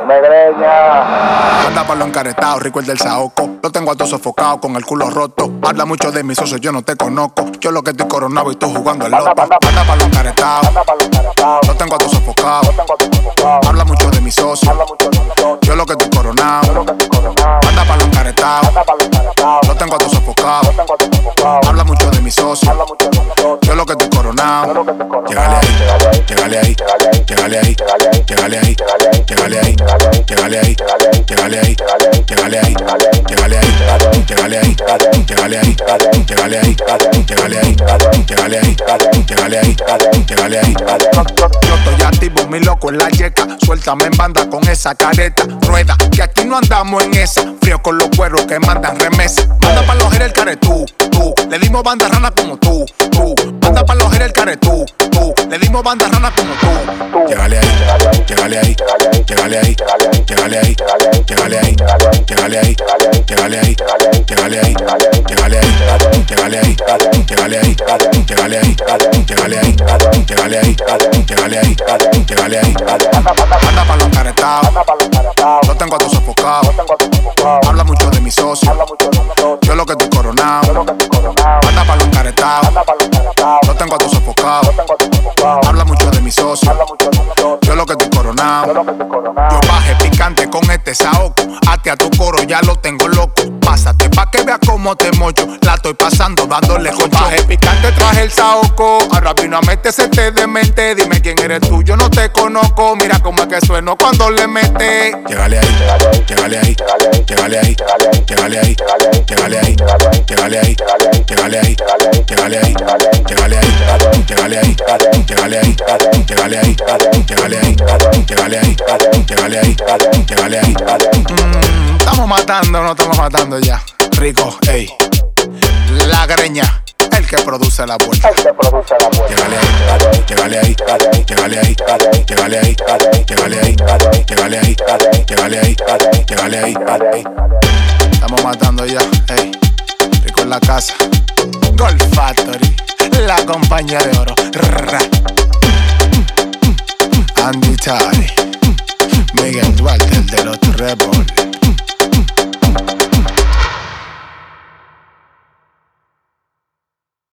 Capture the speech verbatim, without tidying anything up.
Me greña. Anda pa' lo encaretado, rico el del saoco. Lo tengo a todo sofocado con el culo roto. Habla mucho de mis socios, yo no te conozco. Yo lo que estoy coronado y tú jugando el loto. Anda pa' lo encaretado. Lo tengo a todo sofocado. Habla mucho de mis socios. Yo lo que estoy coronado. Anda pa' lo encaretado. Lo tengo a todo sofocado. Habla mucho de mis socios. Yo lo que estoy coronado. Llegale ahí, llegale ahí, llegale ahí, llegale ahí, llegale ahí, llegale ahí, llegale ahí, llegale ahí, llegale ahí, llegale ahí, llegale ahí, llegale ahí, llegale ahí, llegale ahí, llegale ahí, llegale ahí. Yo estoy activo, mi loco en la yeca. Suéltame en banda con esa careta. Rueda, que aquí no andamos en esa. Frío con los cueros que mandan remesa. Manda pa' los el caretú, tú. Le dimos banda rana como tú, tú. Manda pa' los el caretú, tú. Le dimos banda rana como tú. Llegale ahí, llegale ahí, llegale ahí, llegale ahí, llegale ahí, llegale ahí, llegale ahí, llegale ahí, llegale ahí, llegale ahí, llegale ahí, llegale ahí, llegale ahí, llegale ahí, llegale ahí, llegale ahí. Anda pa' los caretados, lo tengo a todo sofocado. Habla mucho de mis socios, yo lo que estoy coronado. Anda pa' los caretados, lo tengo a todo sofocado. Habla mucho de mis socios, yo lo que estoy coronado. Yo bajé picante con este saoco. Ate a tu coro, ya lo tengo loco. Pásate pa' que veas cómo te mocho. La estoy pasando dándole con bajé picante, traje el saoco. Ahora vino a meterse de mente. Dime quién eres tú, yo no te conozco. Mira cómo es que sueno cuando le mete. Llegale ahí, llegale ahí, llegale ahí, llegale ahí, llegale ahí, llegale ahí, llegale ahí, llegale ahí, llegale ahí, llegale ahí, llegale ahí, llegale ahí, llegale ahí, llegale ahí, llegale ahí, llegale ahí. Mm, estamos matando, no estamos matando ya. Rico, ey. La greña, el que produce la vuelta. Llegale ahí, llegale ahí, llegale ahí, llegale ahí, llegale ahí, llegale ahí, llegale ahí, llegale ahí. Estamos matando ya, ey. Rico en la casa. Golf Factory, la compañía de oro. Andy Tari, Miguel Duarte, el de los Rebel.